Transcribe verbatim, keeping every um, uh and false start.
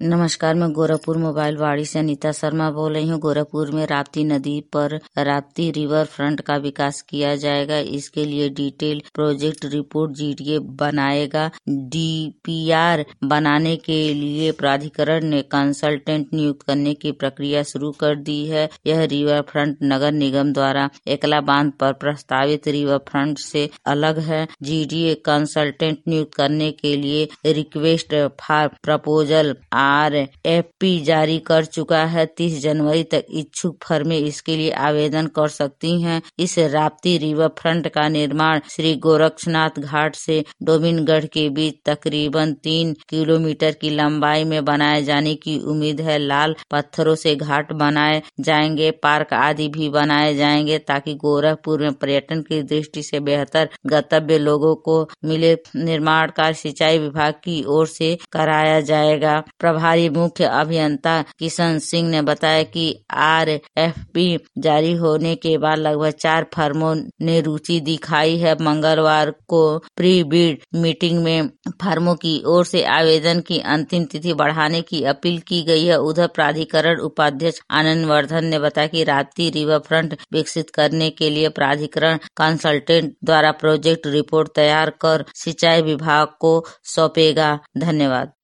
नमस्कार, मैं गोरखपुर मोबाइल वाड़ी से अनीता शर्मा बोल रही हूँ। गोरखपुर में राप्ती नदी पर राप्ती रिवर फ्रंट का विकास किया जाएगा। इसके लिए डिटेल प्रोजेक्ट रिपोर्ट जीडीए बनाएगा। डीपीआर बनाने के लिए प्राधिकरण ने कंसल्टेंट नियुक्त करने की प्रक्रिया शुरू कर दी है। यह रिवर फ्रंट नगर निगम द्वारा एकला बांध पर प्रस्तावित रिवर फ्रंट से अलग है। जीडीए कंसल्टेंट नियुक्त करने के लिए request for proposal R F P जारी कर चुका है। तीस जनवरी तक इच्छुक फर्में इसके लिए आवेदन कर सकती हैं। इस राप्ती रिवर फ्रंट का निर्माण श्री गोरक्षनाथ घाट से गोविंदगढ़ के बीच तकरीबन तीन किलोमीटर की लंबाई में बनाए जाने की उम्मीद है। लाल पत्थरों से घाट बनाए जाएंगे, पार्क आदि भी बनाए जाएंगे ताकि गोरखपुर में पर्यटन की दृष्टि से बेहतर गंतव्य लोगों को मिले। निर्माण कार्य सिंचाई विभाग की ओर से कराया जाएगा। प्रभारी मुख्य अभियंता किशन सिंह ने बताया कि आर एफ पी जारी होने के बाद लगभग चार फर्मों ने रुचि दिखाई है। मंगलवार को प्री बिड मीटिंग में फर्मों की ओर से आवेदन की अंतिम तिथि बढ़ाने की अपील की गई है। उधर प्राधिकरण उपाध्यक्ष आनंद वर्धन ने बताया कि राप्ती रिवर फ्रंट विकसित करने के लिए प्राधिकरण कंसल्टेंट द्वारा प्रोजेक्ट रिपोर्ट तैयार कर सिंचाई विभाग को सौंपेगा। धन्यवाद।